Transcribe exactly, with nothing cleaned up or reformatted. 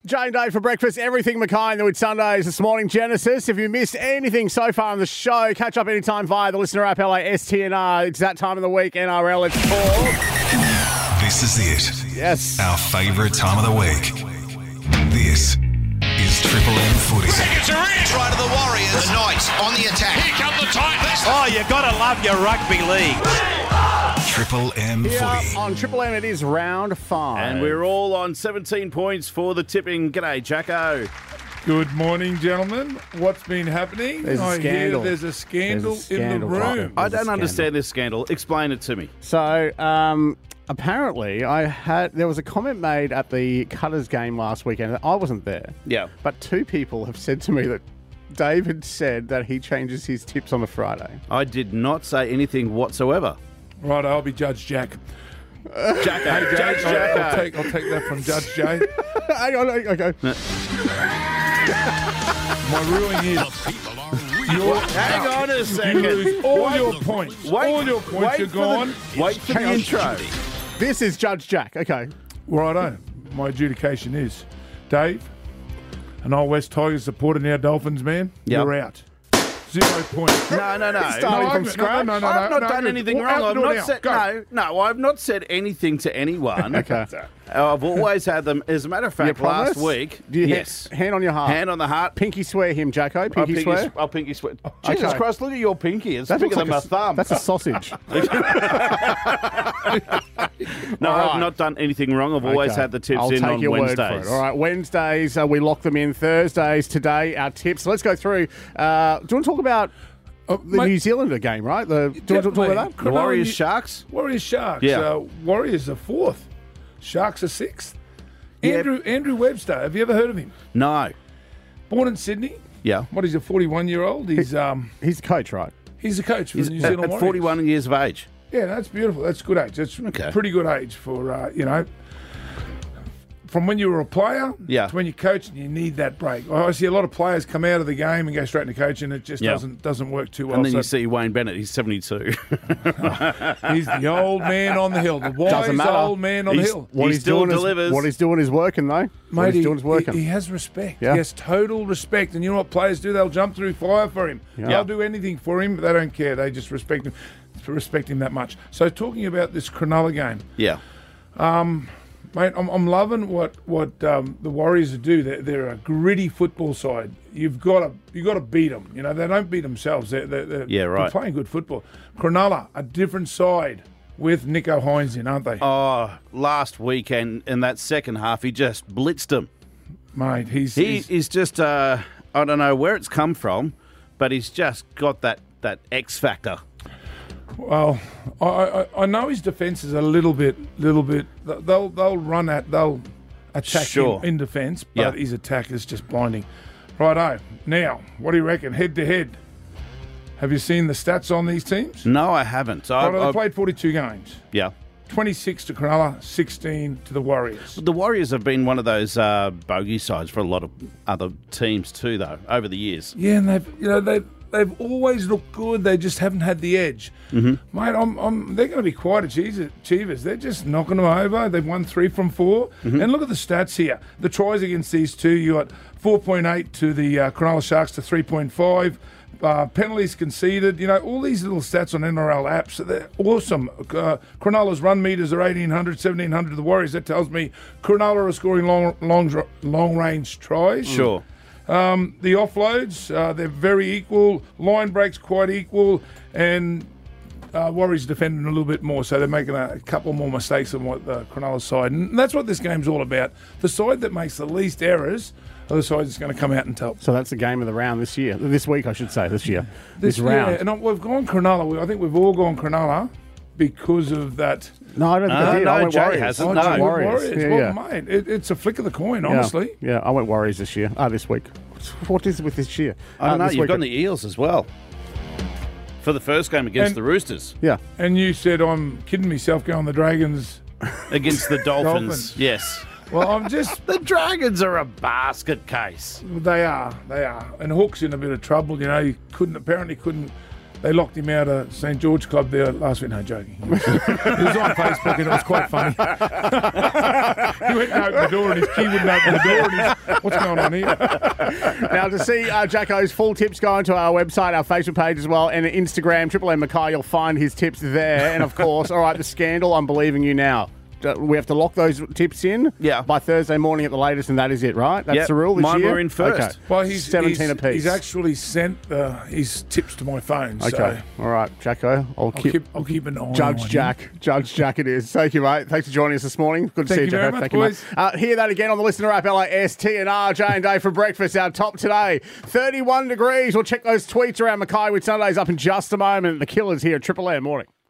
Jay and Dave for breakfast. Everything Mackay in the Wood Sundays this morning. Genesis. If you missed anything so far on the show, catch up anytime via the listener app, L A S T N R. It's that time of the week, N R L. It's four. This is it. Yes. Our favourite time of the week. This is Triple M Footy. Seconds are in. Try to the Warriors. The Knights on the attack. Here come the Titans. Oh, you got to love your rugby league. Triple M Here Footy. on Triple M, it is round five. And we're all on seventeen points for the tipping. G'day, Jacko. Good morning, gentlemen. What's been happening? There's a I scandal. hear there's a scandal, There's a scandal, in the Clark. room. I There's a don't understand this scandal. Explain it to me. So, um, apparently, I had there was a comment made at the Cutters game last weekend. I wasn't there. Yeah. But two people have said to me that David said that he changes his tips on a Friday. I did not say anything whatsoever. Right, I'll be Judge Jack. Jacko, Hey, Judge Jay, I'll, Jacko. I'll take, I'll take that from Judge Jay. Hang on, okay. My ruling is you're Hang out. on a You second. lose all Wait- your points. wait- all your points wait are for the- gone. Wait for Hang the on. intro. This is Judge Jack. Okay. Righto. My adjudication is, Dave, an old West Tigers supporter, now Dolphins man, Yep. you're out. Zero points. No, no, no. Starting No, from I'm- scratch. No, no, no, I've no, not no, done no. anything Well, wrong. out I've the door not now. said Go. no, no. I've not said anything to anyone. Okay. I've always had them. As a matter of You fact, last promise? week, Do you yes, ha- hand on your heart. hand on the heart. Pinky swear him, Jacko. I'll Pinky pinky, swear. I'll pinky swear. Jesus Okay. Christ! Look at your pinky. It's That bigger looks than like my a, thumb. That's a sausage. no, All right. I've not done anything wrong. I've always Okay. had the tips I'll in take on your Wednesdays. Word for it. All right, Wednesdays, uh, we lock them in. Thursdays, today, our tips. Let's go through. Uh, do you want to talk about Oh, the mate, New Zealander game, right? The, do you want to talk about that? The Warriors Cronulla- Sharks. Warriors Sharks. Yeah. Uh, Warriors are fourth. Sharks are sixth. Yeah. Andrew Andrew Webster. Have you ever heard of him? No. Born in Sydney. Yeah. What is a forty-one year old? He's um He's the coach, right? he's a coach for He's the New at, Zealand at Warriors. forty-one years of age. Yeah, that's beautiful. That's good age. That's Okay. pretty good age for uh, you know. From when you were a player Yeah. to when you coach, and you need that break. I see a lot of players come out of the game and go straight into coaching. It just Yeah. doesn't doesn't work too well. And then So you see Wayne Bennett. He's seventy-two. he's the old man on the hill, the wise Doesn't matter. old man on He's- the hill. He he's still doing delivers. Is, what he's doing is working, though. what Mate, he's doing is working. He, he has respect. Yeah. He has total respect. And you know what players do? They'll jump through fire for him. Yeah. They'll do anything for him, but they don't care. They just respect him, respect him that much. So talking about this Cronulla game, yeah. mate, I'm, I'm loving what what um, the Warriors do. They're, they're a gritty football side. You've got to you got to beat them. You know they don't beat themselves. They're, they're, they're, Yeah, right. They're playing good football. Cronulla, a different side with Nico Hines in, aren't they? Oh, last weekend in that second half, he just blitzed him. Mate, he's, He he's is just, uh, I don't know where it's come from, but he's just got that, that X factor. well. I, I I know his defence is a little bit little bit. They'll they'll run at they'll attack Sure. him in defence, but Yeah. his attack is just blinding. Righto. Now, what do you reckon? Head to head. Have you seen the stats on these teams? No, I haven't. I, Well, they I- played forty-two games. yeah. twenty-six to Cronulla, sixteen to the Warriors. The Warriors have been one of those uh, bogey sides for a lot of other teams too, though, over the years. Yeah, and they've you know they've they've always looked good. They just haven't had the edge, mm-hmm. mate. I'm, I'm they're going to be quite achiev- achievers. They're just knocking them over. They've won three from four, Mm-hmm. and look at the stats here. The tries against these two, you got four point eight to the uh, Cronulla Sharks to three point five. Uh, penalties conceded, you know, all these little stats on N R L apps, they're awesome. Uh, Cronulla's run meters are eighteen hundred, seventeen hundred to the Warriors. That tells me Cronulla are scoring long, long, long range tries. Sure. Um, the offloads, uh, they're very equal. Line breaks quite equal. And uh, Warriors defending a little bit more, so they're making a, a couple more mistakes than what the Cronulla side. And that's what this game's all about. The side that makes the least errors are the side that's going to come out and top. So that's the game of the round this year. This week, I should say, this year. This, yeah, round. and I- we've gone Cronulla. We- I think we've all gone Cronulla because of that. No, I don't think I Uh, did. no, I went Jay Warriors. hasn't. I No. went Warriors. Warriors. Yeah, well, yeah. mate, it, it's a flick of the coin, Yeah. honestly. Yeah, I went Warriors this year. Ah, this week. What is it with this year? I don't Uh, know. this You've week- got the Eels as well for the first game against And- the Roosters, Yeah. And you said I'm kidding myself going the Dragons. against the Dolphins. Dolphins. Yes. Well, I'm just The Dragons are a basket case. They are, they are, and Hook's in a bit of trouble. You know, he couldn't apparently couldn't they locked him out of Saint George Club there last week. No, joking. He was, he was on Facebook and it was quite funny. He went and opened the door and his key wouldn't open the door. And he's, what's going on here? Now, to see uh, Jacko's full tips, go onto our website, our Facebook page as well, and Instagram, Triple M Mackay. You'll find his tips there. And, of course, all right, the scandal, I'm believing you now. We have to lock those tips in Yeah. by Thursday morning at the latest, and that is it, right? That's Yep. the rule this Mine year? were in first. Okay. Well, he's seventeen he's, apiece. He's actually sent uh, his tips to my phone. Okay. So All right, Jacko. I'll, I'll keep, keep, I'll keep an eye Judge on Jack. him. Judge Jack it is. Thank you, mate. Thanks for joining us this morning. Good to Thank see you you, very Jacko. much, Thank you, mate. boys. Uh, hear that again on the listener app, L A S T N R, J and Day for breakfast. Our top today, thirty-one degrees. We'll check those tweets around Mackay with Sundays up in just a moment. The Killers here at Triple M. Morning.